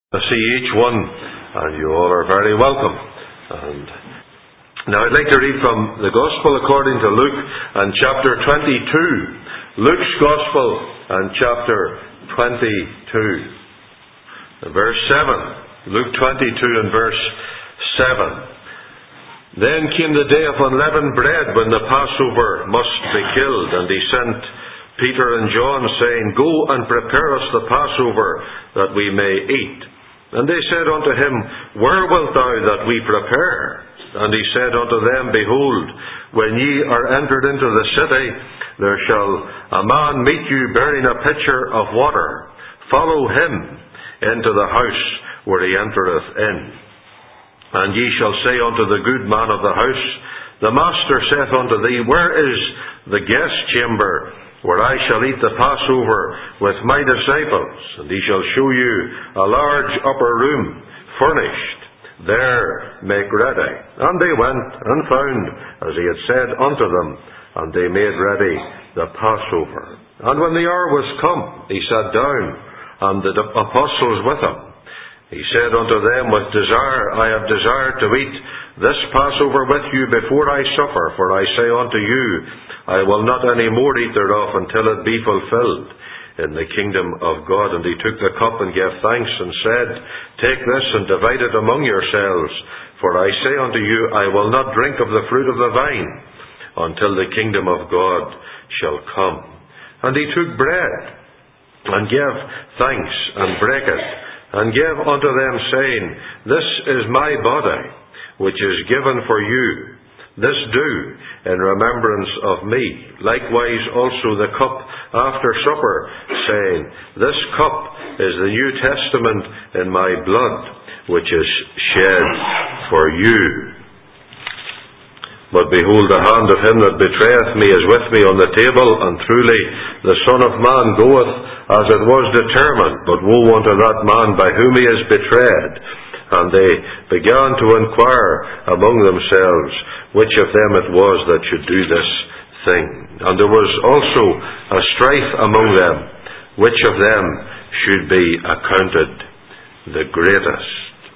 I see each one, and you all are very welcome. And now I'd like to read from the Gospel according to Luke and chapter 22. Luke's Gospel and chapter 22. Verse 7. Luke 22 and verse 7. Then came the day of unleavened bread, when the Passover must be killed, and he sent Peter and John, saying, Go and prepare us the Passover, that we may eat. And they said unto him, Where wilt thou that we prepare? And he said unto them, Behold, when ye are entered into the city, there shall a man meet you bearing a pitcher of water. Follow him into the house where he entereth in. And ye shall say unto the good man of the house, The master saith unto thee, Where is the guest chamber, where I shall eat the Passover with my disciples? And he shall show you a large upper room, furnished. There make ready. And they went and found as he had said unto them, and they made ready the Passover. And when the hour was come, he sat down, and the apostles with him. He said unto them, With desire I have desired to eat this Passover with you before I suffer. For I say unto you, I will not any more eat thereof until it be fulfilled in the kingdom of God. And he took the cup and gave thanks and said, Take this and divide it among yourselves. For I say unto you, I will not drink of the fruit of the vine until the kingdom of God shall come. And he took bread and gave thanks and brake it, and gave unto them, saying, This is my body, which is given for you. This do in remembrance of me. Likewise also the cup after supper, saying, This cup is the New Testament in my blood, which is shed for you. But behold, the hand of him that betrayeth me is with me on the table, and truly the Son of Man goeth as it was determined. But woe unto that man by whom he is betrayed. And they began to inquire among themselves which of them it was that should do this thing. And there was also a strife among them, which of them should be accounted the greatest.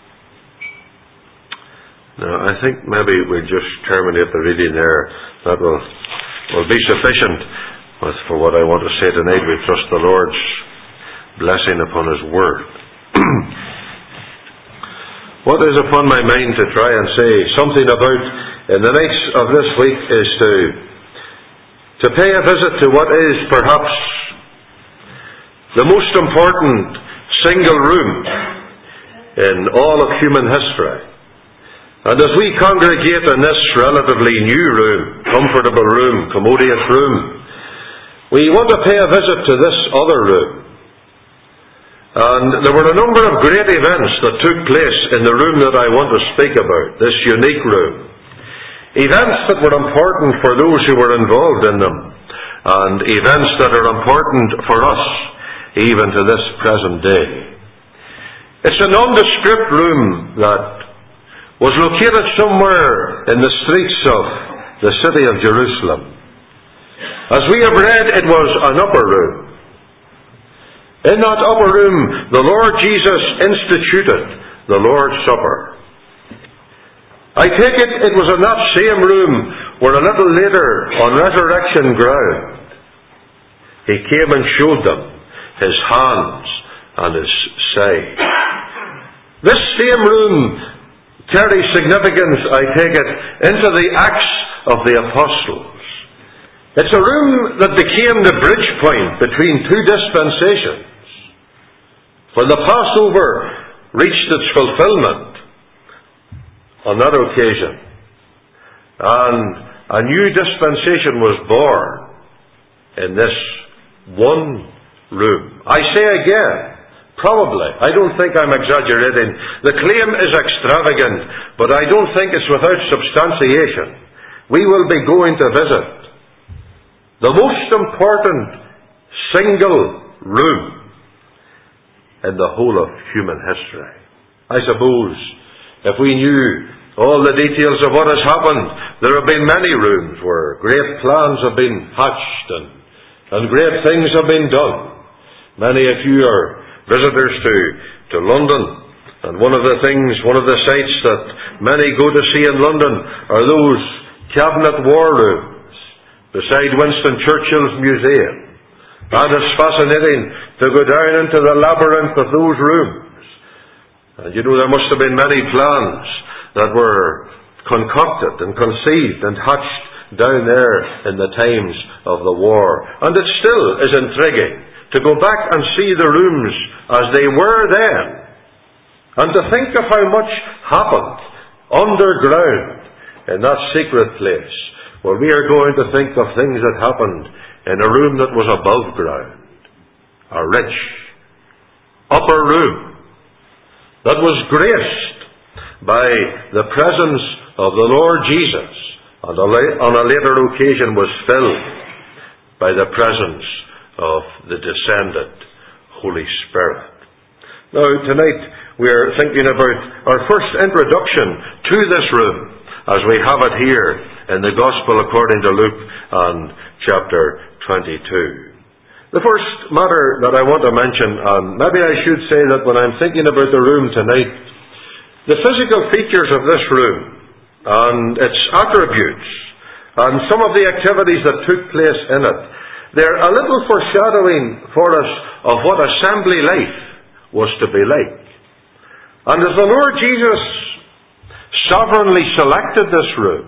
Now, I think maybe we'll just terminate the reading there. That will be sufficient for what I want to say tonight. We trust the Lord's blessing upon His Word. What is upon my mind to try and say something about in the nights of this week is to pay a visit to what is perhaps the most important single room in all of human history. And as we congregate in this relatively new room, comfortable room, commodious room, we want to pay a visit to this other room. And there were a number of great events that took place in the room that I want to speak about, this unique room. Events that were important for those who were involved in them, and events that are important for us, even to this present day. It's a nondescript room that was located somewhere in the streets of the city of Jerusalem. As we have read, it was an upper room. In that upper room, the Lord Jesus instituted the Lord's Supper. I take it was in that same room where a little later, on resurrection ground, He came and showed them His hands and His side. This same room carries significance, I take it, into the Acts of the Apostles. It's a room that became the bridge point between two dispensations. For the Passover reached its fulfillment on that occasion, and a new dispensation was born in this one room. I say again, probably, I don't think I'm exaggerating. The claim is extravagant, but I don't think it's without substantiation. We will be going to visit the most important single room in the whole of human history. I suppose if we knew all the details of what has happened, there have been many rooms where great plans have been hatched and great things have been done. Many of you are visitors to London And one of the sights that many go to see in London are those cabinet war rooms beside Winston Churchill's museum. And it's fascinating to go down into the labyrinth of those rooms. And there must have been many plans that were concocted and conceived and hatched down there in the times of the war. And it still is intriguing to go back and see the rooms as they were then, and to think of how much happened underground in that secret place. Well, we are going to think of things that happened in a room that was above ground, a rich upper room that was graced by the presence of the Lord Jesus, and on a later occasion was filled by the presence of the descended Holy Spirit. Now, tonight we are thinking about our first introduction to this room as we have it here in the Gospel according to Luke and chapter 22. The first matter that I want to mention, and maybe I should say that when I'm thinking about the room tonight, the physical features of this room and its attributes and some of the activities that took place in it, they're a little foreshadowing for us of what assembly life was to be like. And as the Lord Jesus sovereignly selected this room,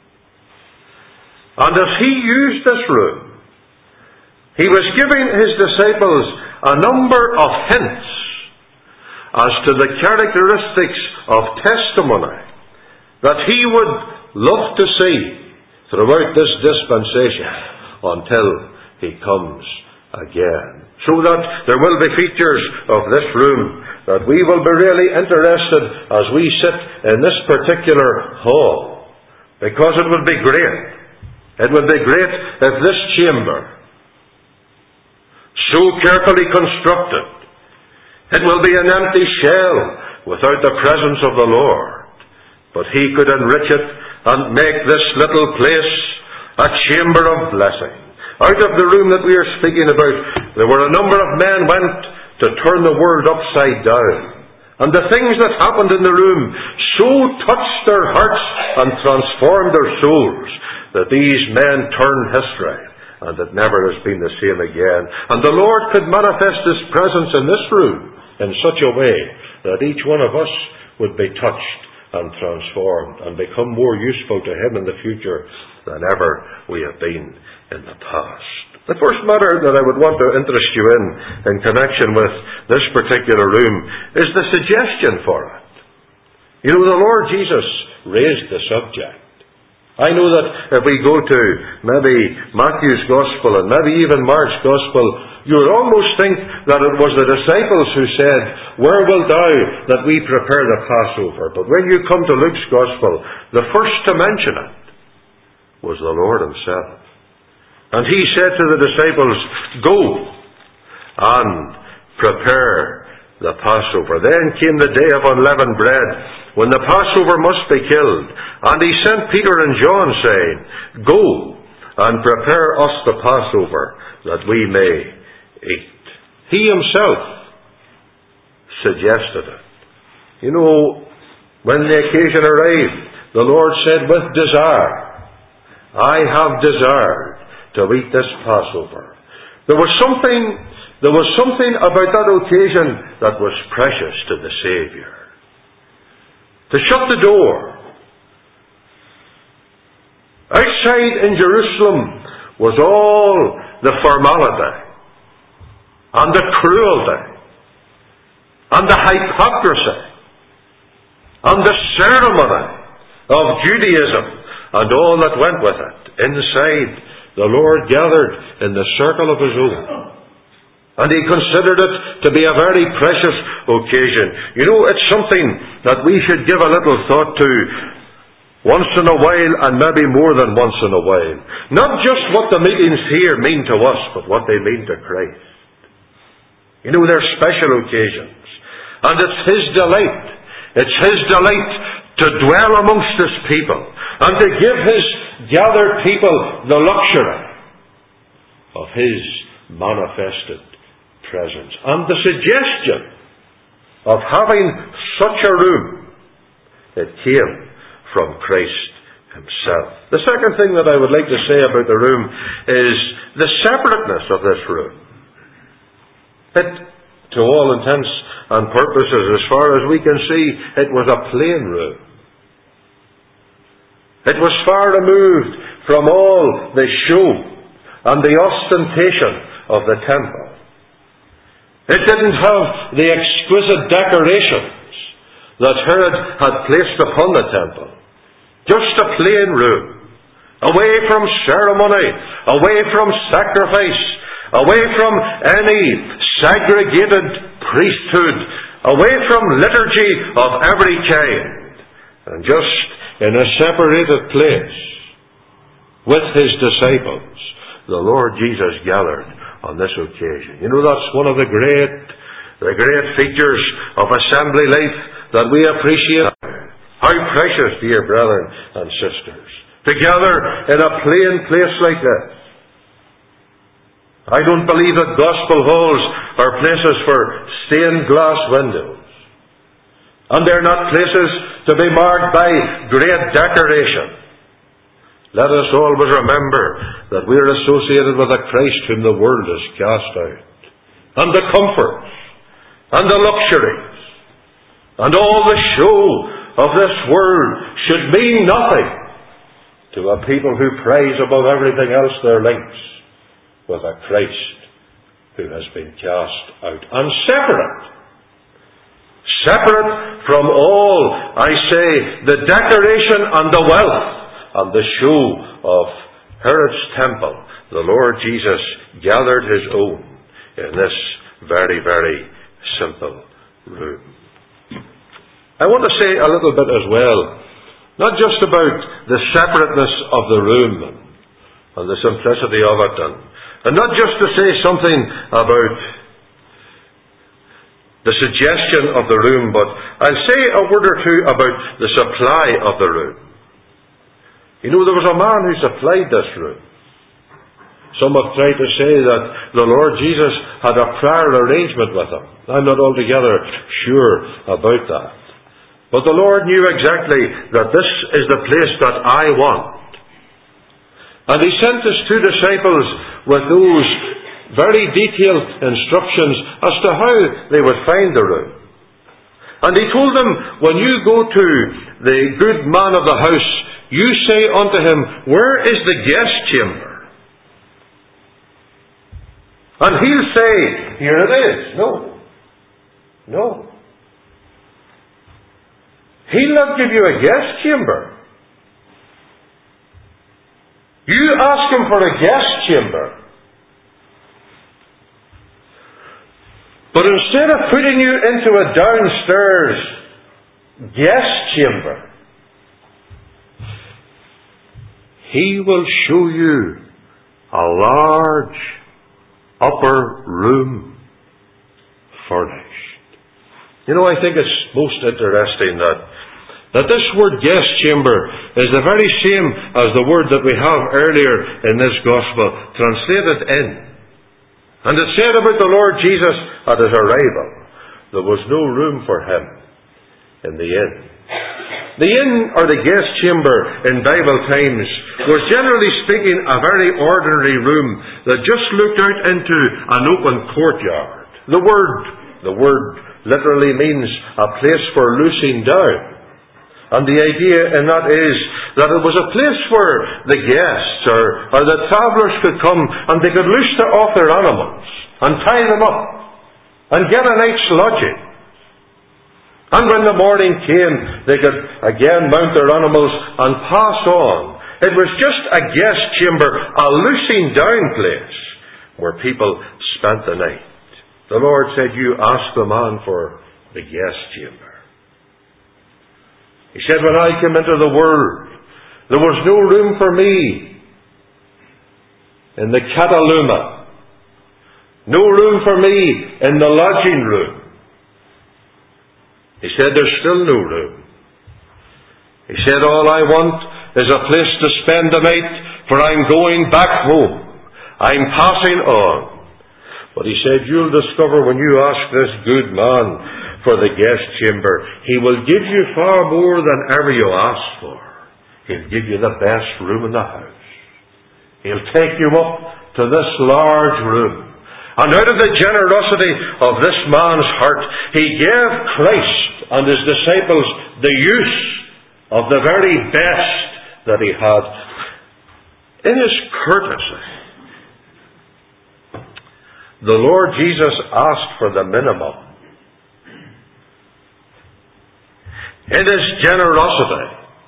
and as He used this room, He was giving His disciples a number of hints as to the characteristics of testimony that He would love to see throughout this dispensation until He comes again. So that there will be features of this room that we will be really interested as we sit in this particular hall. Because it would be great. It would be great if this chamber, so carefully constructed, it will be an empty shell without the presence of the Lord. But He could enrich it and make this little place a chamber of blessing. Out of the room that we are speaking about, there were a number of men went to turn the world upside down. And the things that happened in the room so touched their hearts and transformed their souls that these men turned history, and it never has been the same again. And the Lord could manifest His presence in this room in such a way that each one of us would be touched and transformed and become more useful to Him in the future than ever we have been in the past. The first matter that I would want to interest you in connection with this particular room is the suggestion for it. The Lord Jesus raised the subject. I know that if we go to maybe Matthew's Gospel and maybe even Mark's Gospel, you would almost think that it was the disciples who said, "Where wilt thou that we prepare the Passover?" But when you come to Luke's Gospel, the first to mention it was the Lord Himself. And He said to the disciples, "Go and prepare the Passover." Then came the day of unleavened bread, when the Passover must be killed. And He sent Peter and John, saying, "Go and prepare us the Passover, that we may eat." He Himself suggested it. When the occasion arrived, the Lord said, "With desire, I have desired to eat this Passover." There was something about that occasion that was precious to the Saviour. To shut the door. Outside in Jerusalem was all the formality and the cruelty and the hypocrisy and the ceremony of Judaism and all that went with it. Inside, the Lord gathered in the circle of His own. And He considered it to be a very precious occasion. It's something that we should give a little thought to once in a while, and maybe more than once in a while. Not just what the meetings here mean to us, but what they mean to Christ. They're special occasions. And it's His delight. It's His delight to dwell amongst His people and to give His gathered people the luxury of His manifested presence. And the suggestion of having such a room, it came from Christ himself. The second thing that I would like to say about the room is the separateness of this room. It, to all intents and purposes, as far as we can see, it was a plain room. It was far removed from all the show and the ostentation of the temple. It didn't have the exquisite decorations that Herod had placed upon the temple. Just a plain room, away from ceremony, away from sacrifice, away from any segregated priesthood, away from liturgy of every kind, and just in a separated place with his disciples, the Lord Jesus gathered on this occasion. You know, that's one of the great features of assembly life that we appreciate. How precious, dear brethren and sisters, to gather in a plain place like this. I don't believe that gospel halls are places for stained glass windows. And they're not places to be marked by great decoration. Let us always remember that we are associated with a Christ whom the world has cast out. And the comforts, and the luxuries, and all the show of this world should mean nothing to a people who prize above everything else their links with a Christ who has been cast out. And separate from all, I say, the decoration and the wealth and the show of Herod's temple, the Lord Jesus gathered his own in this very, very simple room. I want to say a little bit as well, not just about the separateness of the room and the simplicity of it, and not just to say something about the suggestion of the room, but I'll say a word or two about the supply of the room. You know, there was a man who supplied this room. Some have tried to say that the Lord Jesus had a prior arrangement with him. I'm not altogether sure about that. But the Lord knew exactly that this is the place that I want. And he sent his two disciples with those very detailed instructions as to how they would find the room. And he told them, when you go to the good man of the house, you say unto him, where is the guest chamber? And he'll say, here it is. No. He'll not give you a guest chamber. You ask him for a guest chamber. But instead of putting you into a downstairs guest chamber, he will show you a large upper room furnished. You know, I think it's most interesting that this word guest chamber is the very same as the word that we have earlier in this gospel, translated inn. And it said about the Lord Jesus at his arrival, there was no room for him in the inn. The inn, or the guest chamber in Bible times, was generally speaking a very ordinary room that just looked out into an open courtyard. The word literally means a place for loosing down. And the idea in that is that it was a place where the guests or the travellers could come and they could loose off their animals and tie them up and get a night's lodging. And when the morning came, they could again mount their animals and pass on. It was just a guest chamber, a loosing down place where people spent the night. The Lord said, you ask the man for the guest chamber. He said, when I came into the world, there was no room for me in the Cataluma. No room for me in the lodging room. He said, there's still no room. He said, all I want is a place to spend the night, for I'm going back home. I'm passing on. But he said, you'll discover when you ask this good man for the guest chamber. He will give you far more than ever you ask for. He'll give you the best room in the house. He'll take you up to this large room. And out of the generosity of this man's heart, he gave Christ and his disciples the use of the very best that he had. In his courtesy, the Lord Jesus asked for the minimum. In his generosity,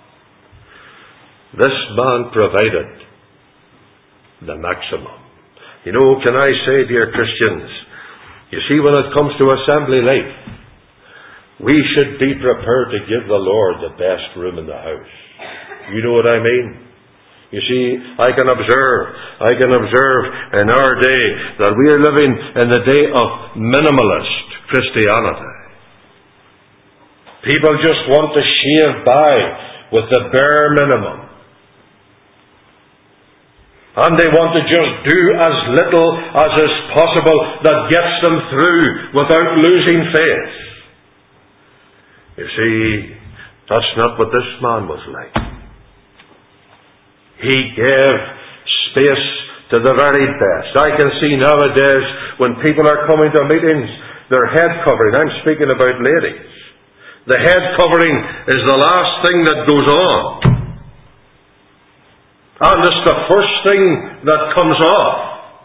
this man provided the maximum. You know, can I say, dear Christians, you see, when it comes to assembly life, we should be prepared to give the Lord the best room in the house. You know what I mean? You see, I can observe in our day that we are living in the day of minimalist Christianity. People just want to shave by with the bare minimum. And they want to just do as little as is possible that gets them through without losing faith. You see, that's not what this man was like. He gave space to the very best. I can see nowadays when people are coming to meetings, their head covering, I'm speaking about ladies, the head covering is the last thing that goes on. And it's the first thing that comes off.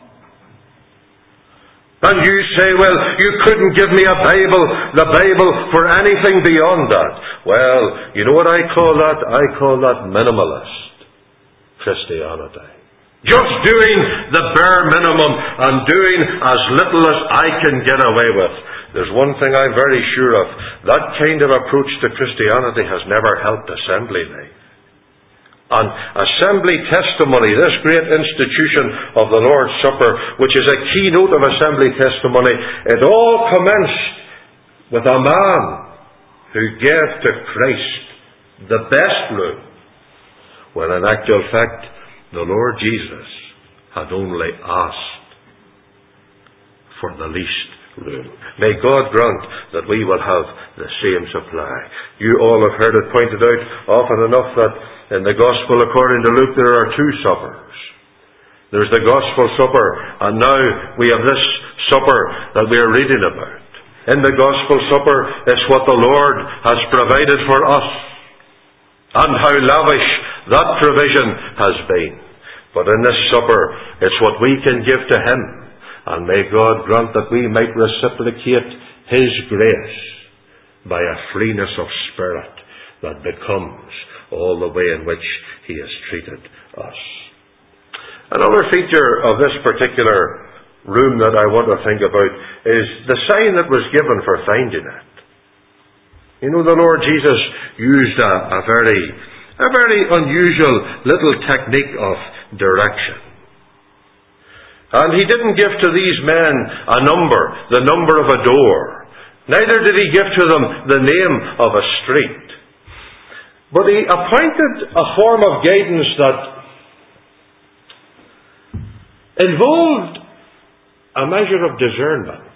And you say, well, you couldn't give me the Bible for anything beyond that. Well, you know what I call that? I call that minimalist Christianity. Just doing the bare minimum and doing as little as I can get away with. There's one thing I'm very sure of. That kind of approach to Christianity has never helped assembly life. And assembly testimony, this great institution of the Lord's Supper, which is a keynote of assembly testimony, it all commenced with a man who gave to Christ the best room, when in actual fact the Lord Jesus had only asked for the least room. May God grant that we will have the same supply. You all have heard it pointed out often enough that in the Gospel according to Luke there are two suppers. There's the Gospel supper, and now we have this supper that we are reading about. In the Gospel supper, it's what the Lord has provided for us, and how lavish that provision has been. But in this supper, it's what we can give to Him, and may God grant that we might reciprocate His grace by a freeness of spirit that becomes all the way in which He has treated us. Another feature of this particular room that I want to think about is the sign that was given for finding it. You know, the Lord Jesus used a very unusual little technique of direction. And He didn't give to these men the number of a door. Neither did He give to them the name of a street. But He appointed a form of guidance that involved a measure of discernment.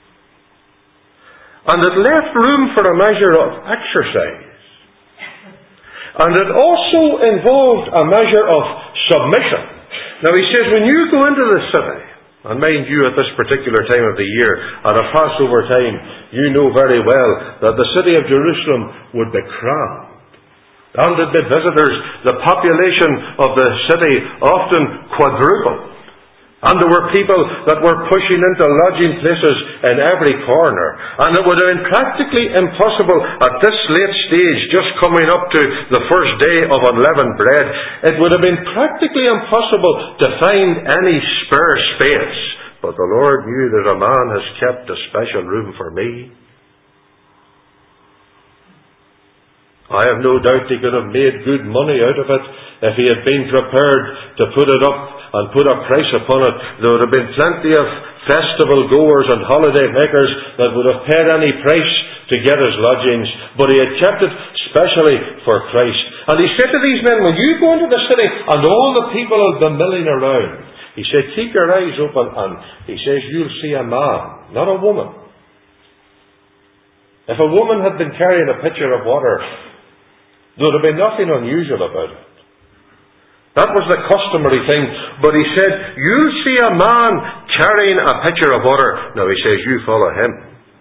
And it left room for a measure of exercise. And it also involved a measure of submission. Now He says, when you go into the city, and mind you, at this particular time of the year, at a Passover time, you know very well that the city of Jerusalem would be crammed. And the visitors, the population of the city often quadrupled. And there were people that were pushing into lodging places in every corner. And it would have been practically impossible at this late stage, just coming up to the first day of unleavened bread, it would have been practically impossible to find any spare space. But the Lord knew that a man has kept a special room for me. I have no doubt He could have made good money out of it if He had been prepared to put it up and put a price upon it. There would have been plenty of festival goers and holiday makers that would have paid any price to get His lodgings, but He had kept it specially for Christ. And He said to these men, when you go into the city and all the people will be milling around, He said, keep your eyes open, and He says, you'll see a man, not a woman. If a woman had been carrying a pitcher of water, there would have been nothing unusual about it. That was the customary thing. But he said, you'll see a man carrying a pitcher of water. Now he says, you follow him.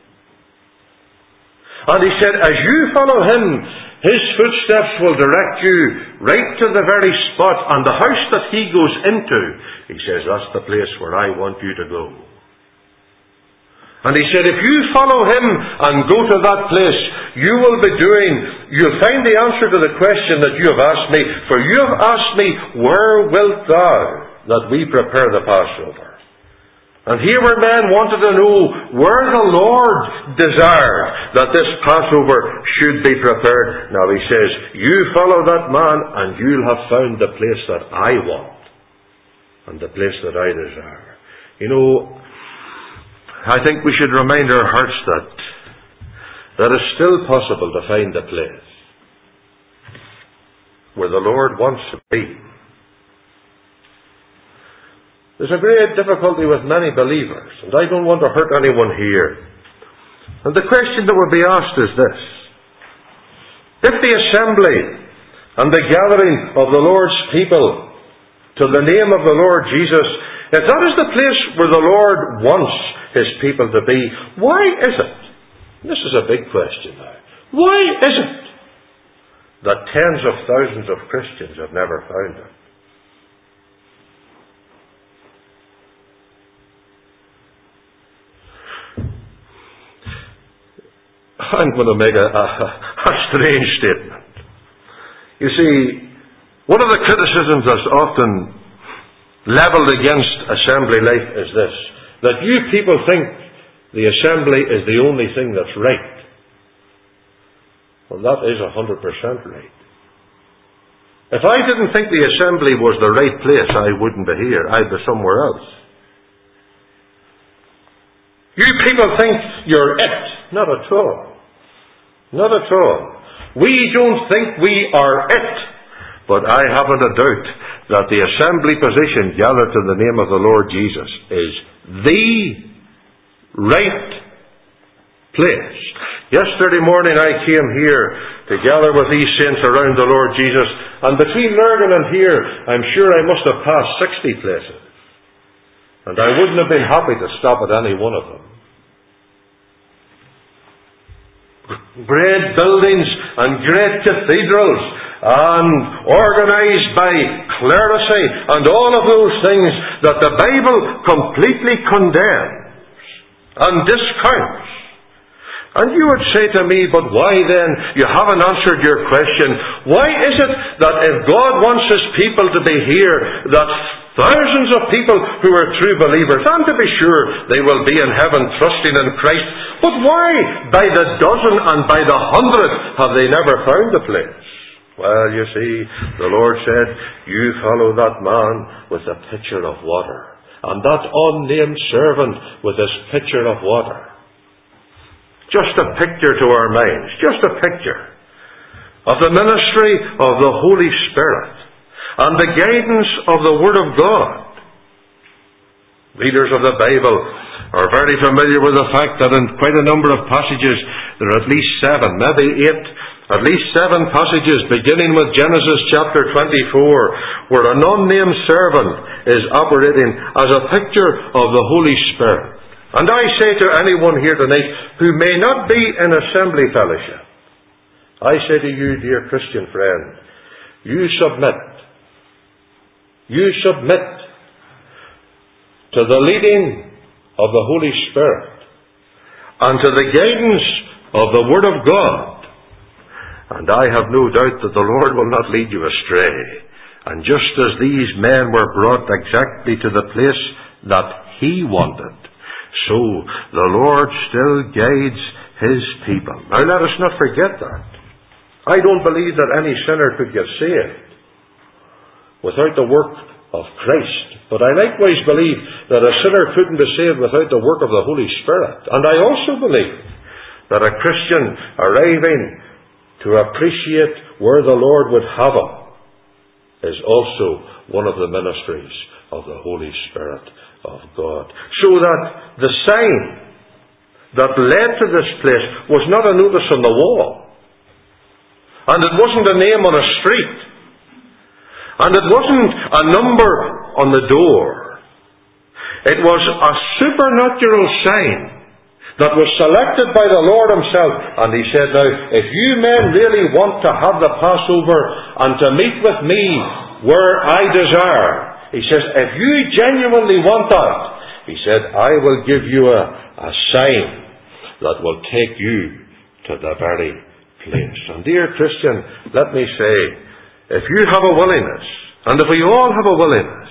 And he said, as you follow him, his footsteps will direct you right to the very spot. And the house that he goes into, he says, that's the place where I want you to go. And he said, if you follow him and go to that place, you'll find the answer to the question that you have asked me. For you have asked me, where wilt thou that we prepare the Passover? And here were men wanted to know where the Lord desired that this Passover should be prepared. Now he says, you follow that man and you'll have found the place that I want and the place that I desire. You know, I think we should remind our hearts that it's still possible to find a place where the Lord wants to be. There's a great difficulty with many believers, and I don't want to hurt anyone here. And the question that will be asked is this: if the assembly and the gathering of the Lord's people to the name of the Lord Jesus, if that is the place where the Lord wants his people to be, why is it? This is a big question now. Why is it that tens of thousands of Christians have never found it? I'm going to make a strange statement. You see, one of the criticisms that's often levelled against assembly life is this: that you people think the assembly is the only thing that's right. Well, that is 100% right. If I didn't think the assembly was the right place, I wouldn't be here. I'd be somewhere else. You people think you're it. Not at all. Not at all. We don't think we are it. But I haven't a doubt that the assembly position gathered to the name of the Lord Jesus is the right place. Yesterday morning I came here to gather with these saints around the Lord Jesus, and between Lurgan and here, I'm sure I must have passed 60 places. And I wouldn't have been happy to stop at any one of them. Great buildings and great cathedrals and organised by clerisy and all of those things that the Bible completely condemns and discounts. And you would say to me, but why then? You haven't answered your question. Why is it that if God wants his people to be here, that thousands of people who are true believers, and to be sure they will be in heaven trusting in Christ, but why by the dozen and by the hundred have they never found the place? Well, you see, the Lord said, you follow that man with a pitcher of water, and that unnamed servant with his pitcher of water. Just a picture to our minds, just a picture of the ministry of the Holy Spirit and the guidance of the Word of God. Readers of the Bible are very familiar with the fact that in quite a number of passages, there are at least 7, maybe 8, at least 7 passages beginning with Genesis chapter 24, where an unnamed servant is operating as a picture of the Holy Spirit. And I say to anyone here tonight who may not be in assembly fellowship, I say to you, dear Christian friend, you submit to the leading of the Holy Spirit and to the guidance of the Word of God. And I have no doubt that the Lord will not lead you astray. And just as these men were brought exactly to the place that He wanted, so the Lord still guides His people. Now let us not forget that. I don't believe that any sinner could get saved without the work of Christ. But I likewise believe that a sinner couldn't be saved without the work of the Holy Spirit. And I also believe that a Christian arriving to appreciate where the Lord would have him is also one of the ministries of the Holy Spirit of God. So that the sign that led to this place was not a notice on the wall. And it wasn't a name on a street. And it wasn't a number on the door. It was a supernatural sign that was selected by the Lord Himself. And He said, now, if you men really want to have the Passover and to meet with me where I desire, He says, if you genuinely want that, He said, I will give you a sign that will take you to the very place. And dear Christian, let me say, if you have a willingness, and if we all have a willingness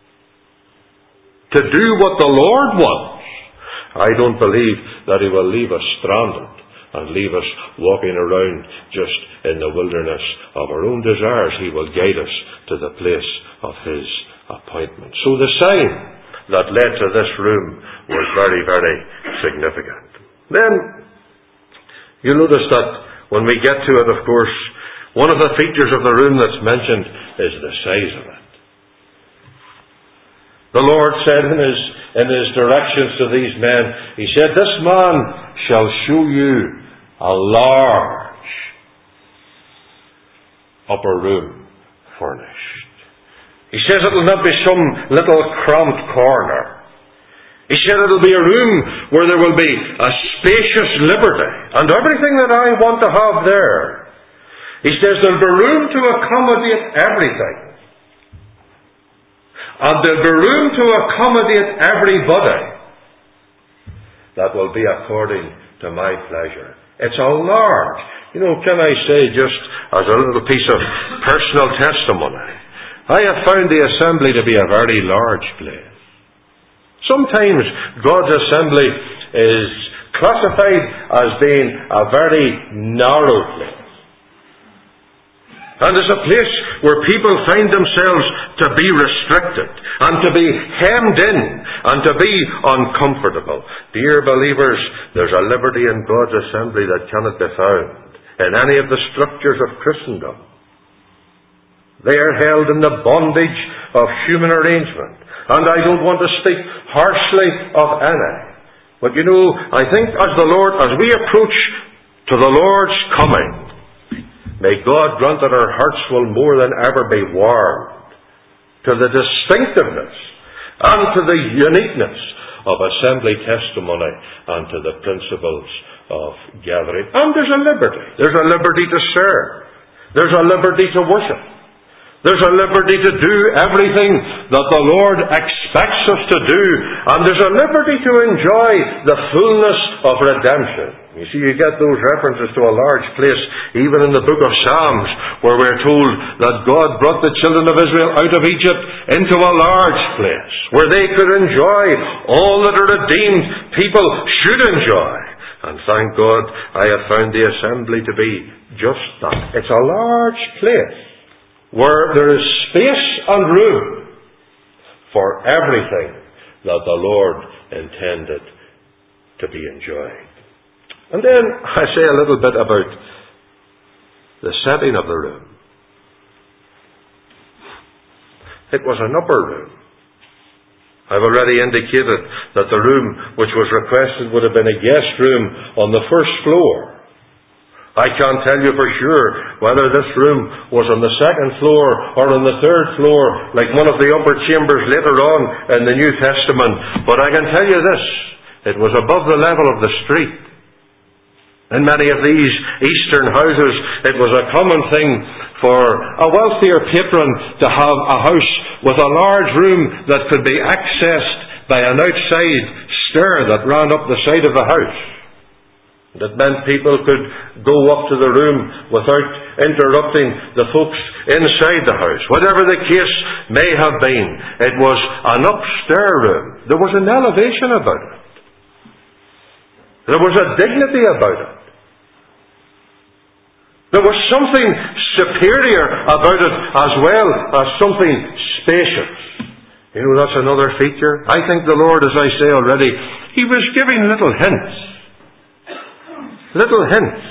to do what the Lord wants, I don't believe that He will leave us stranded and leave us walking around just in the wilderness of our own desires. He will guide us to the place of His appointment. So the sign that led to this room was very, very significant. Then, you'll notice that when we get to it, of course, one of the features of the room that's mentioned is the size of it. The Lord said in His directions to these men, He said, this man shall show you a large upper room furnished. He says it will not be some little cramped corner. He said it will be a room where there will be a spacious liberty and everything that I want to have there. He says there will be room to accommodate everything. And there will be room to accommodate everybody. That will be according to my pleasure. It's a large. Can I say just as a little piece of personal testimony, I have found the assembly to be a very large place. Sometimes God's assembly is classified as being a very narrow place. And it's a place where people find themselves to be restricted and to be hemmed in and to be uncomfortable. Dear believers, there's a liberty in God's assembly that cannot be found in any of the structures of Christendom. They are held in the bondage of human arrangement. And I don't want to speak harshly of any. But I think as we approach to the Lord's coming, may God grant that our hearts will more than ever be warmed to the distinctiveness and to the uniqueness of assembly testimony and to the principles of gathering. And there's a liberty. There's a liberty to serve. There's a liberty to worship. There's a liberty to do everything that the Lord expects us to do. And there's a liberty to enjoy the fullness of redemption. You see, you get those references to a large place, even in the book of Psalms, where we're told that God brought the children of Israel out of Egypt into a large place, where they could enjoy all that a redeemed people should enjoy. And thank God, I have found the assembly to be just that. It's a large place, where there is space and room for everything that the Lord intended to be enjoyed. And then I say a little bit about the setting of the room. It was an upper room. I've already indicated that the room which was requested would have been a guest room on the first floor. I can't tell you for sure whether this room was on the second floor or on the third floor, like one of the upper chambers later on in the New Testament. But I can tell you this, it was above the level of the street. In many of these eastern houses, it was a common thing for a wealthier patron to have a house with a large room that could be accessed by an outside stair that ran up the side of the house. That meant people could go up to the room without interrupting the folks inside the house. Whatever the case may have been, it was an upstairs room. There was an elevation about it. There was a dignity about it. There was something superior about it as well as something spacious. That's another feature. I think the Lord, as I say already, He was giving little hints. Little hints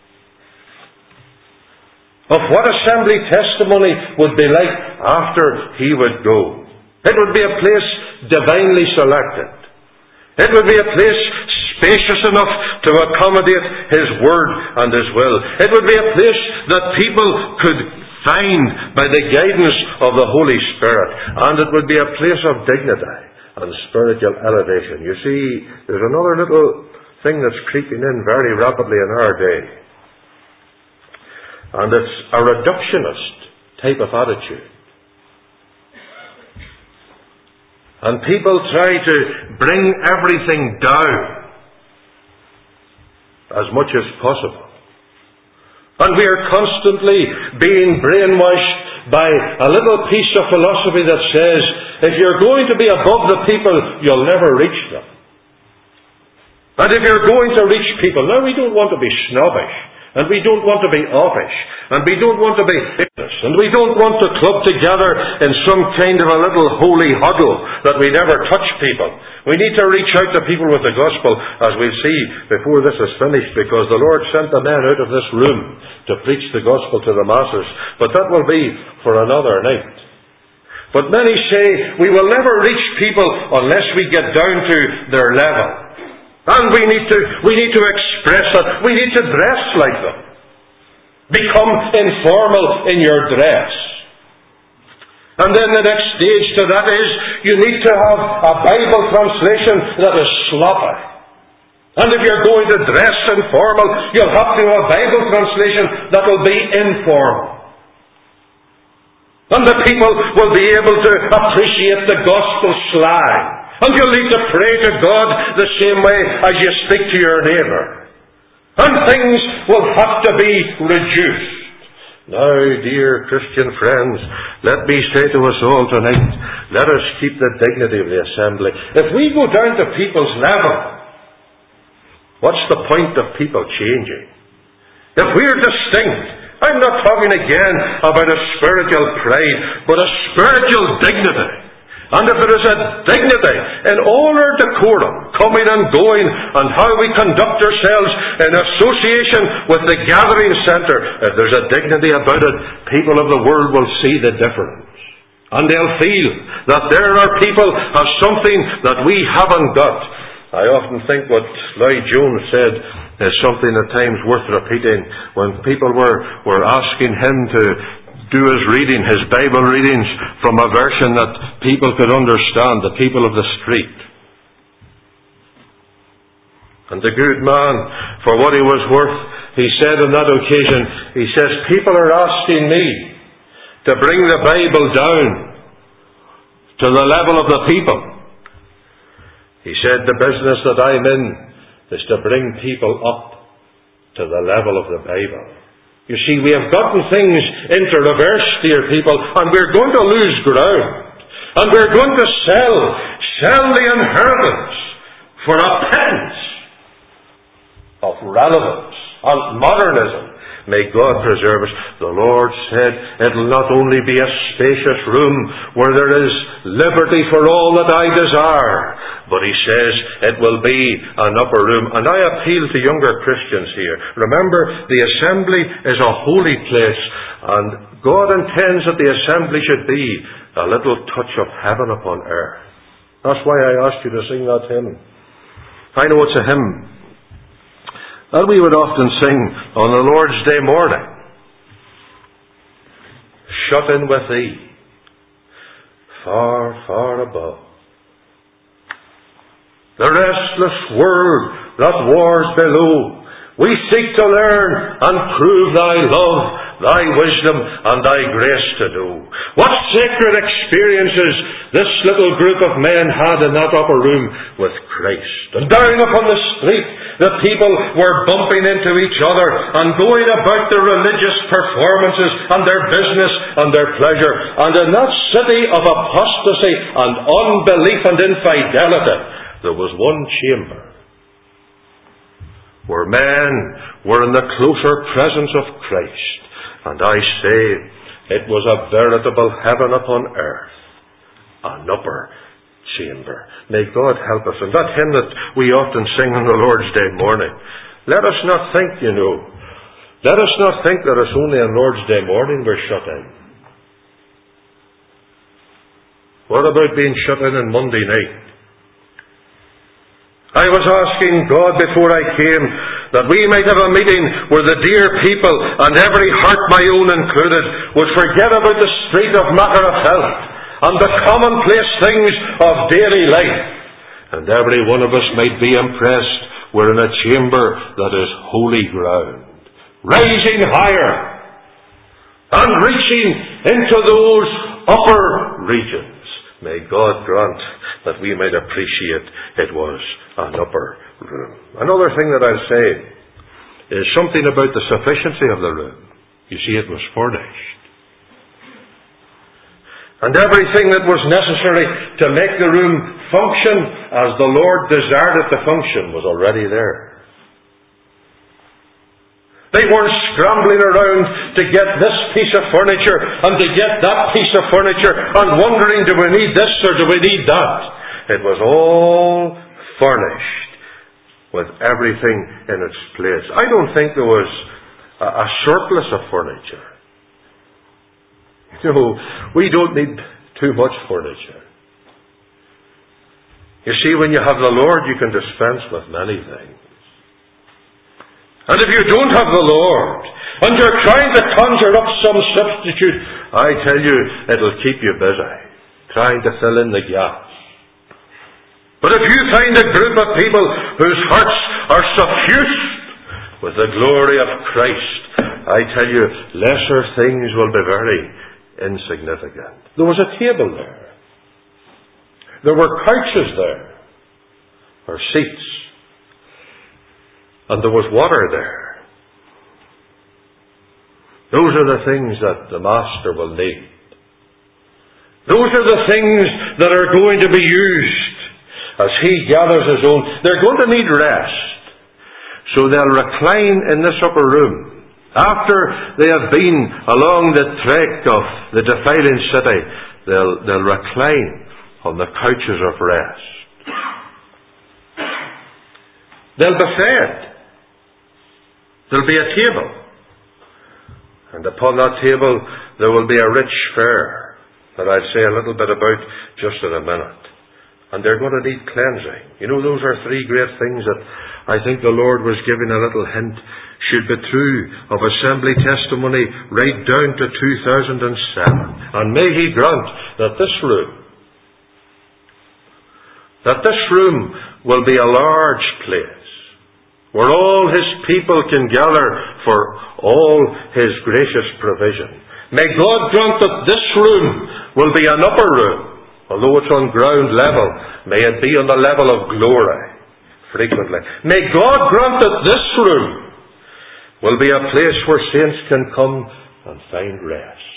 of what assembly testimony would be like after He would go. It would be a place divinely selected. It would be a place spacious enough to accommodate His Word and His will. It would be a place that people could find by the guidance of the Holy Spirit. And it would be a place of dignity and spiritual elevation. You see, there's another little thing that's creeping in very rapidly in our day. And it's a reductionist type of attitude. And people try to bring everything down as much as possible. And we are constantly being brainwashed by a little piece of philosophy that says, if you're going to be above the people, you'll never reach them. And if you're going to reach people, now we don't want to be snobbish, and we don't want to be offish, and we don't want to be ignorant, and we don't want to club together in some kind of a little holy huddle that we never touch people. We need to reach out to people with the gospel, as we'll see before this is finished, because the Lord sent the men out of this room to preach the gospel to the masses. But that will be for another night. But many say we will never reach people unless we get down to their level. And we need to express that. We need to dress like them. Become informal in your dress. And then the next stage to that is you need to have a Bible translation that is sloppy. And if you're going to dress informal, you'll have to have a Bible translation that will be informal. And the people will be able to appreciate the gospel slang. And you'll need to pray to God the same way as you speak to your neighbour. And things will have to be reduced. Now, dear Christian friends, let me say to us all tonight, let us keep the dignity of the assembly. If we go down to people's level, what's the point of people changing? If we're distinct, I'm not talking again about a spiritual pride, but a spiritual dignity. And if there is a dignity in all our decorum, coming and going, and how we conduct ourselves in association with the gathering centre, if there's a dignity about it, people of the world will see the difference. And they'll feel that there are people have something that we haven't got. I often think what Lloyd Jones said is something at times worth repeating. When people were asking him to do his reading, his Bible readings, from a version that people could understand, the people of the street. And the good man, for what he was worth, he said on that occasion, he says, people are asking me to bring the Bible down to the level of the people. He said, the business that I'm in is to bring people up to the level of the Bible. You see, we have gotten things into reverse, dear people, and we're going to lose ground. And we're going to sell the inheritance for a pittance of relevance and modernism. May God preserve us. The Lord said, it'll not only be a spacious room where there is liberty for all that I desire, but He says it will be an upper room. And I appeal to younger Christians here. Remember, the assembly is a holy place, and God intends that the assembly should be a little touch of heaven upon earth. That's why I asked you to sing that hymn. I know it's a hymn that we would often sing on the Lord's Day morning. Shut in with Thee, far, far above. The restless world that wars below, we seek to learn and prove Thy love, Thy wisdom and Thy grace to know. What sacred experiences this little group of men had in that upper room with Christ. And down upon the street, the people were bumping into each other and going about their religious performances and their business and their pleasure. And in that city of apostasy and unbelief and infidelity, there was one chamber where men were in the closer presence of Christ. And I say, it was a veritable heaven upon earth, an upper chamber. May God help us. And that hymn that we often sing on the Lord's Day morning, let us not think, let us not think that it's only on Lord's Day morning we're shut in. What about being shut in on Monday night? I was asking God before I came that we might have a meeting where the dear people, and every heart, my own included, would forget about the street of matter of health and the commonplace things of daily life, and every one of us might be impressed we're in a chamber that is holy ground, rising higher and reaching into those upper regions. May God grant that we might appreciate it was an upper room. Another thing that I'll say is something about the sufficiency of the room. You see, it was furnished. And everything that was necessary to make the room function as the Lord desired it to function was already there. They weren't scrambling around to get this piece of furniture and to get that piece of furniture and wondering, do we need this or do we need that? It was all furnished with everything in its place. I don't think there was a surplus of furniture. You know, we don't need too much furniture. You see, when you have the Lord, you can dispense with many things. And if you don't have the Lord, and you're trying to conjure up some substitute, I tell you, it'll keep you busy, trying to fill in the gaps. But if you find a group of people whose hearts are suffused with the glory of Christ, I tell you, lesser things will be very insignificant. There was a table there. There were couches there, or seats. And there was water there. Those are the things that the Master will need. Those are the things that are going to be used as He gathers His own. They're going to need rest. So they'll recline in this upper room. After they have been along the trek of the defiling city, they'll recline on the couches of rest. They'll be fed. There'll be a table. And upon that table there will be a rich fare that I'll say a little bit about just in a minute. And they're going to need cleansing. You know, those are three great things that I think the Lord was giving a little hint should be true of Assembly Testimony right down to 2007. And may He grant that this room will be a large place where all His people can gather for all His gracious provision. May God grant that this room will be an upper room, although it's on ground level. May it be on the level of glory frequently. May God grant that this room will be a place where saints can come and find rest.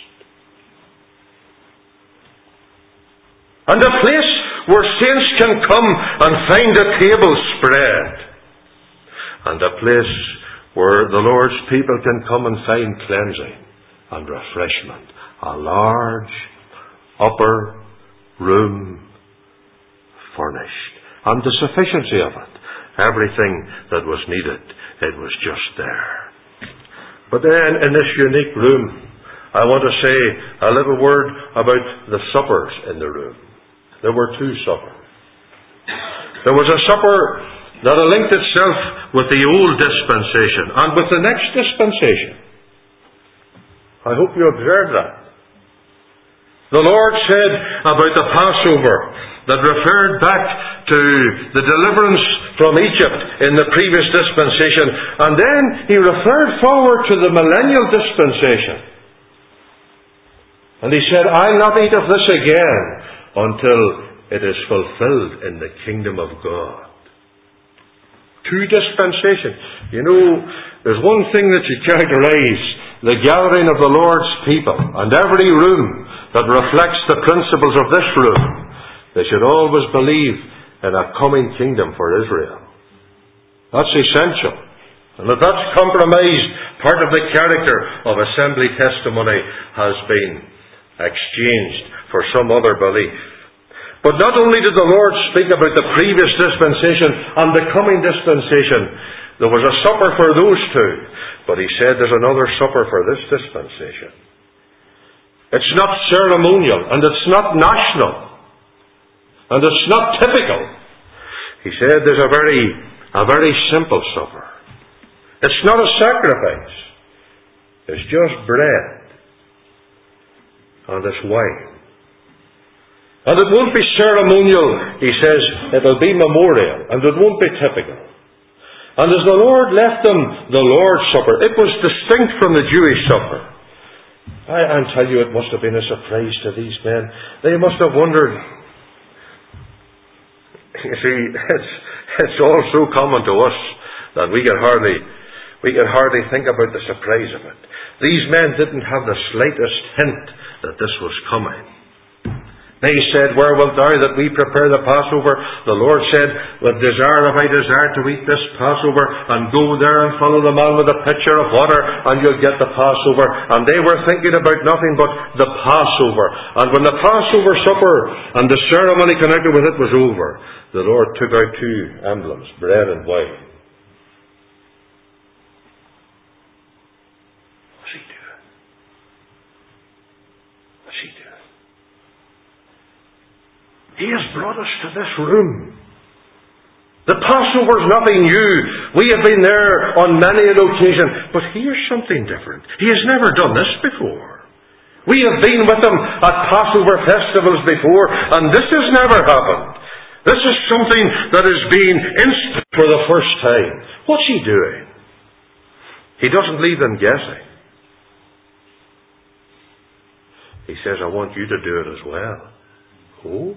And a place where saints can come and find a table spread. And a place where the Lord's people can come and find cleansing and refreshment. A large upper room furnished. And the sufficiency of it. Everything that was needed, it was just there. But then in this unique room, I want to say a little word about the suppers in the room. There were two suppers. There was a supper that linked itself with the old dispensation and with the next dispensation. I hope you observe that. The Lord said about the Passover that referred back to the deliverance from Egypt in the previous dispensation, and then He referred forward to the millennial dispensation. And He said, I'll not eat of this again until it is fulfilled in the kingdom of God. Two dispensations. You know, there's one thing that should characterize the gathering of the Lord's people, and every room that reflects the principles of this room. They should always believe in a coming kingdom for Israel. That's essential. And if that's compromised, part of the character of Assembly Testimony has been exchanged for some other belief. But not only did the Lord speak about the previous dispensation and the coming dispensation, there was a supper for those two, but He said there's another supper for this dispensation. It's not ceremonial, and it's not national, and it's not typical. He said there's a very simple supper. It's not a sacrifice. It's just bread and it's wine. And it won't be ceremonial, he says. It'll be memorial, and it won't be typical. And as the Lord left them the Lord's Supper, it was distinct from the Jewish supper. I tell you, it must have been a surprise to these men. They must have wondered. You see, it's all so common to us that we can hardly think about the surprise of it. These men didn't have the slightest hint that this was coming. They said, "Where wilt thou that we prepare the Passover?" The Lord said, "With desire have I desired to eat this Passover, and go there and follow the man with a pitcher of water, and you'll get the Passover." And they were thinking about nothing but the Passover. And when the Passover supper and the ceremony connected with it was over, the Lord took out two emblems, bread and wine. What's he doing? What's he doing? He has brought us to this room. The Passover is nothing new. We have been there on many an occasion. But here's something different. He has never done this before. We have been with him at Passover festivals before, and this has never happened. This is something that is being instituted for the first time. What's he doing? He doesn't leave them guessing. He says, "I want you to do it as well." Oh?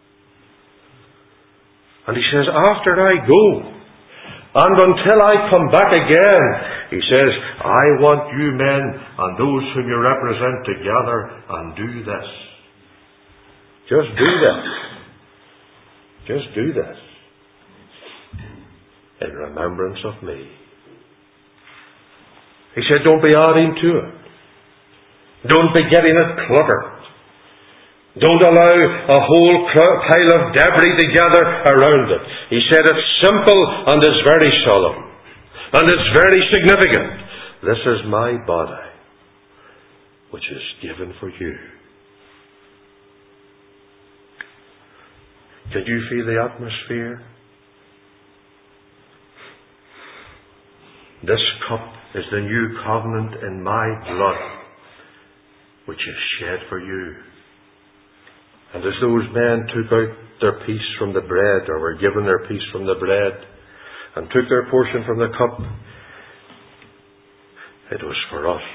And he says, "After I go, and until I come back again," he says, "I want you men and those whom you represent to gather and do this." Just do this. Just do this. In remembrance of me. He said, don't be adding to it. Don't be getting it cluttered. Don't allow a whole pile of debris to gather around it. He said it's simple and it's very solemn. And it's very significant. This is my body, which is given for you. Can you feel the atmosphere? This cup is the new covenant in my blood, which is shed for you. And as those men took out their piece from the bread, or were given their piece from the bread, and took their portion from the cup, it was for us.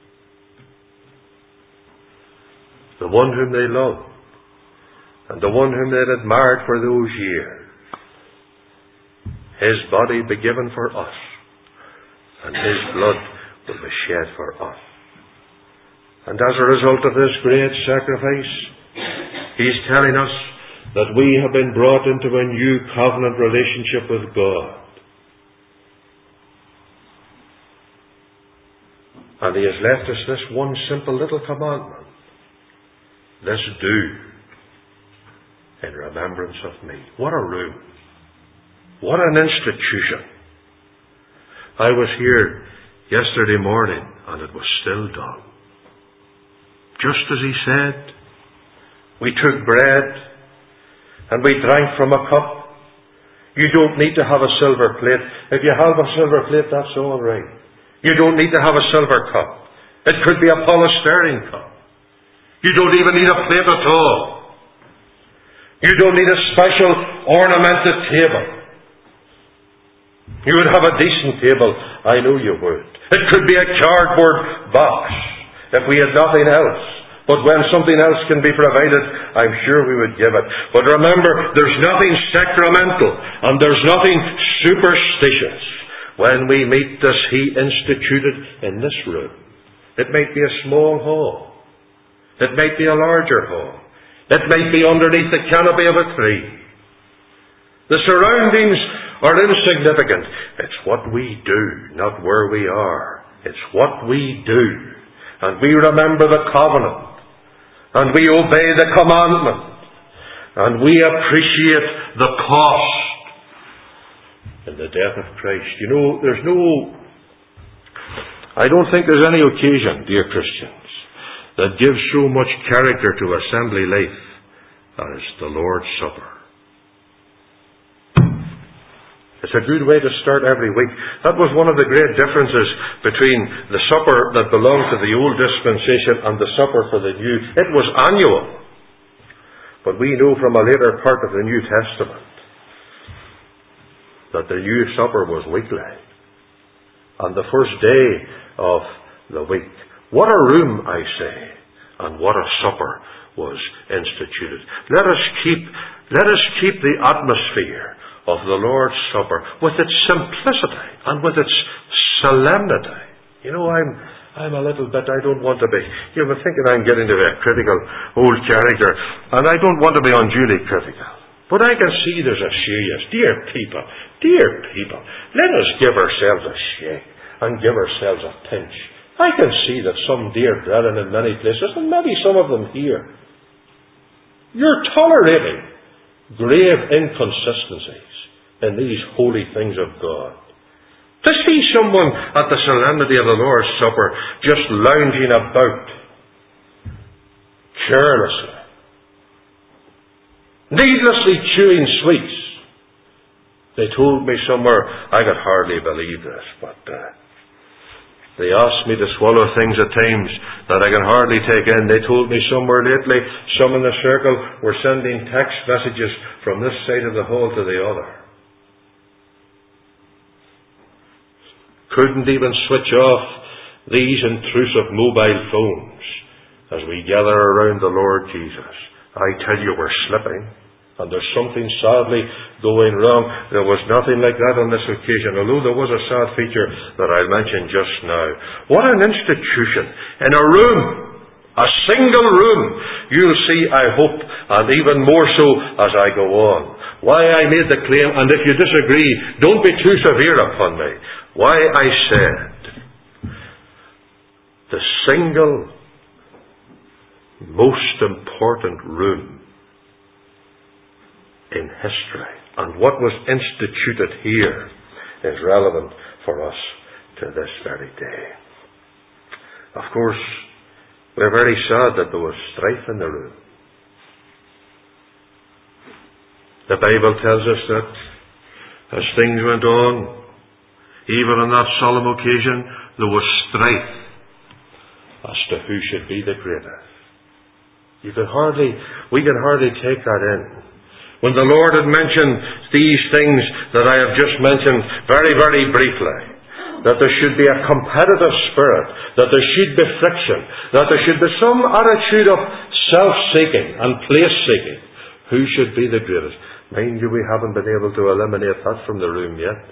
The one whom they loved, and the one whom they had admired for those years. His body be given for us, and His blood will be shed for us. And as a result of this great sacrifice, He's telling us that we have been brought into a new covenant relationship with God. And He has left us this one simple little commandment. This do in remembrance of me. What a room. What an institution. I was here yesterday morning and it was still done. Just as He said. We took bread and we drank from a cup. You don't need to have a silver plate. If you have a silver plate, that's all right. You don't need to have a silver cup. It could be a polystyrene cup. You don't even need a plate at all. You don't need a special ornamented table. You would have a decent table. I know you would. It could be a cardboard box if we had nothing else. But when something else can be provided, I'm sure we would give it. But remember, there's nothing sacramental and there's nothing superstitious when we meet as He instituted in this room. It might be a small hall. It might be a larger hall. It might be underneath the canopy of a tree. The surroundings are insignificant. It's what we do, not where we are. It's what we do. And we remember the covenant. And we obey the commandment. And we appreciate the cost in the death of Christ. You know, I don't think there's any occasion, dear Christians, that gives so much character to assembly life as the Lord's Supper. It's a good way to start every week. That was one of the great differences between the supper that belonged to the old dispensation and the supper for the new. It was annual. But we know from a later part of the New Testament that the new supper was weekly. On the first day of the week. What a room, I say, and what a supper was instituted. Let us keep the atmosphere of the Lord's Supper with its simplicity and with its solemnity. You know, I'm a little bit, I don't want to be, you've been thinking I'm getting to be a critical old character, and I don't want to be unduly critical. But I can see there's a serious, dear people, let us give ourselves a shake and give ourselves a pinch. I can see that some dear brethren in many places, and maybe some of them here, you're tolerating grave inconsistencies in these holy things of God. To see someone at the solemnity of the Lord's Supper just lounging about carelessly, needlessly chewing sweets. They told me somewhere, I could hardly believe this, but they asked me to swallow things at times that I can hardly take in. They told me somewhere lately, some in the circle were sending text messages from this side of the hall to the other. Couldn't even switch off these intrusive mobile phones as we gather around the Lord Jesus. I tell you, we're slipping. And there's something sadly going wrong. There was nothing like that on this occasion, although there was a sad feature that I'll mention just now. What an institution. In a room, a single room, you'll see, I hope, and even more so as I go on, why I made the claim, and if you disagree, don't be too severe upon me, why I said the single most important room in history, and what was instituted here is relevant for us to this very day. Of course, we're very sad that there was strife in the room. The Bible tells us that as things went on, even on that solemn occasion, there was strife as to who should be the greatest. We can hardly take that in. When the Lord had mentioned these things that I have just mentioned very, very briefly, that there should be a competitive spirit, that there should be friction, that there should be some attitude of self-seeking and place-seeking. Who should be the greatest? Mind you, we haven't been able to eliminate that from the room yet.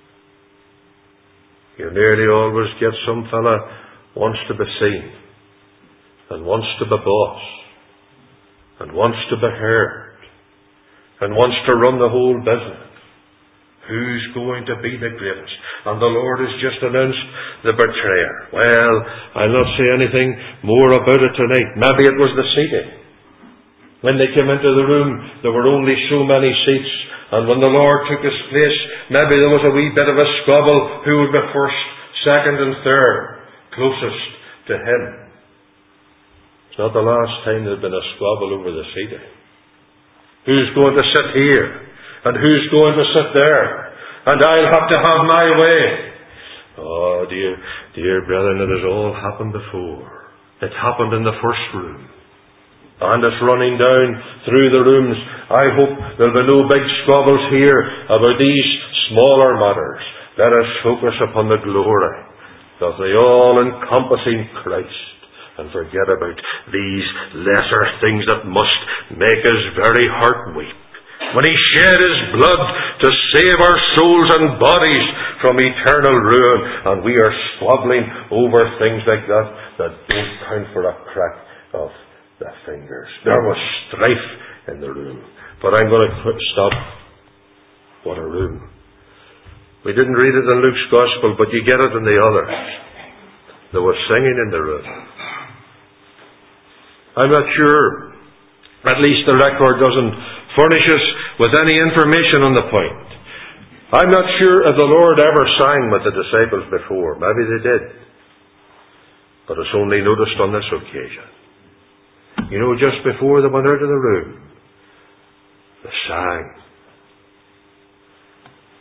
You nearly always get some fella wants to be seen, and wants to be boss, and wants to be heard, and wants to run the whole business. Who's going to be the greatest? And the Lord has just announced the betrayer. Well, I'll not say anything more about it tonight. Maybe it was the seating. When they came into the room, there were only so many seats. And when the Lord took his place, maybe there was a wee bit of a squabble. Who would be first, second and third, closest to him? It's not the last time there's been a squabble over the seating. Who's going to sit here? And who's going to sit there? And I'll have to have my way. Oh, dear brethren, it has all happened before. It happened in the first room. And it's running down through the rooms. I hope there'll be no big squabbles here about these smaller matters. Let us focus upon the glory of the all-encompassing Christ, and forget about these lesser things that must make his very heart weep. When he shed his blood to save our souls and bodies from eternal ruin, and we are squabbling over things like that don't count for a crack of the fingers. There was strife in the room. But I'm going to stop. What a room. We didn't read it in Luke's Gospel, but you get it in the others. There was singing in the room. I'm not sure, at least the record doesn't furnish us with any information on the point. I'm not sure if the Lord ever sang with the disciples before. Maybe they did. But it's only noticed on this occasion. You know, just before they went out of the room, they sang.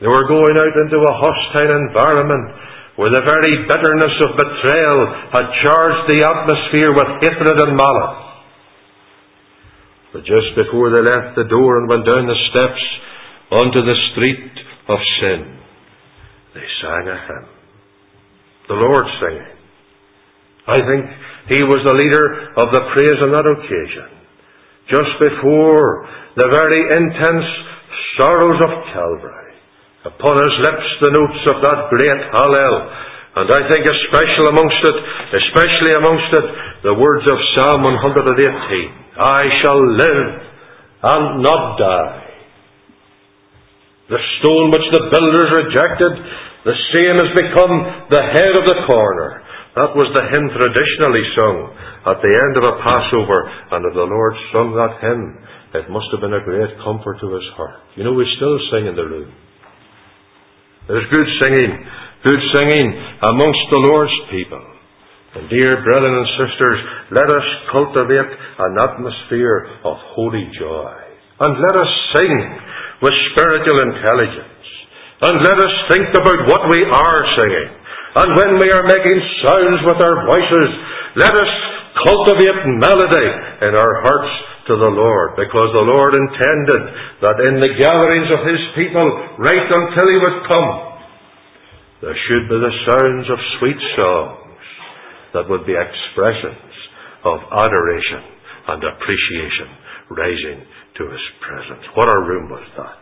They were going out into a hostile environment where the very bitterness of betrayal had charged the atmosphere with hatred and malice. But just before they left the door and went down the steps onto the street of sin, they sang a hymn. The Lord singing. I think he was the leader of the praise on that occasion. Just before the very intense sorrows of Calvary, upon his lips the notes of that great Hallel. And I think especially amongst it, the words of Psalm 118. I shall live and not die. The stone which the builders rejected, the same has become the head of the corner. That was the hymn traditionally sung at the end of a Passover. And if the Lord sung that hymn, it must have been a great comfort to his heart. You know, we still sing in the room. There's good singing amongst the Lord's people. And dear brethren and sisters, let us cultivate an atmosphere of holy joy. And let us sing with spiritual intelligence. And let us think about what we are singing. And when we are making sounds with our voices, let us cultivate melody in our hearts to the Lord. Because the Lord intended that in the gatherings of his people, right until he would come, there should be the sounds of sweet songs that would be expressions of adoration and appreciation rising to his presence. What a room was that!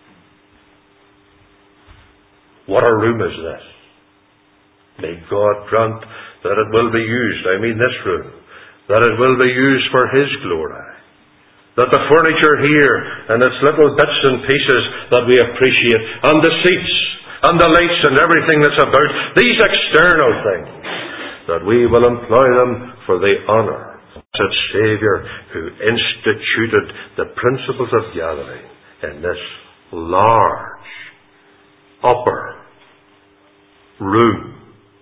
What a room is this! May God grant that it will be used, I mean this room, that it will be used for his glory. That the furniture here and its little bits and pieces that we appreciate, and the seats and the lights and everything that's about, these external things, that we will employ them for the honour of the Saviour who instituted the principles of gathering in this large upper room,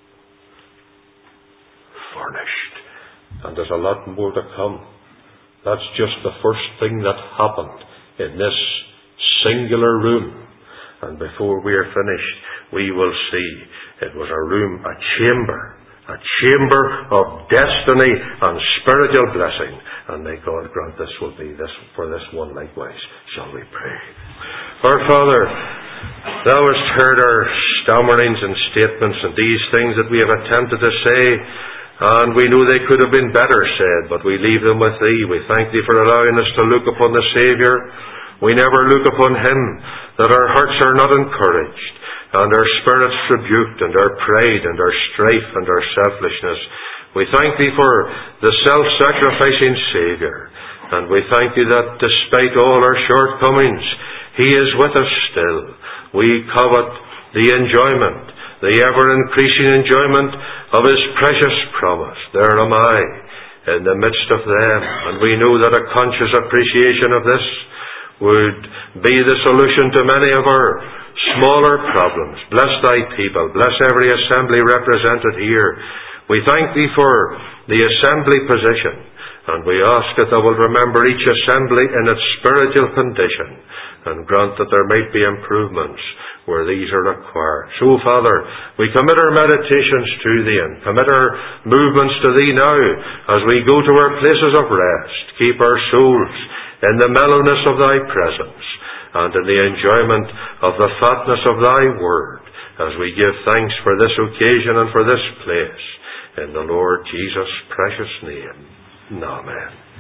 furnished. And there's a lot more to come. That's just the first thing that happened in this singular room. And before we are finished, we will see it was a room, a chamber of destiny and spiritual blessing. And may God grant this will be this for this one likewise. Shall we pray? Our Father, thou hast heard our stammerings and statements and these things that we have attempted to say. And we know they could have been better said, but we leave them with thee. We thank thee for allowing us to look upon the Saviour. We never look upon him, that our hearts are not encouraged, and our spirits rebuked, and our pride, and our strife, and our selfishness. We thank thee for the self-sacrificing Saviour, and we thank thee that despite all our shortcomings, he is with us still. We covet the enjoyment, the ever-increasing enjoyment of his precious promise. There am I, in the midst of them, and we know that a conscious appreciation of this would be the solution to many of our smaller problems. Bless thy people. Bless every assembly represented here. We thank thee for the assembly position, and we ask that thou wilt remember each assembly in its spiritual condition, and grant that there might be improvements where these are required. So, Father, we commit our meditations to thee and commit our movements to thee now as we go to our places of rest. Keep our souls in the mellowness of thy presence and in the enjoyment of the fatness of thy word as we give thanks for this occasion and for this place. In the Lord Jesus' precious name. Amen.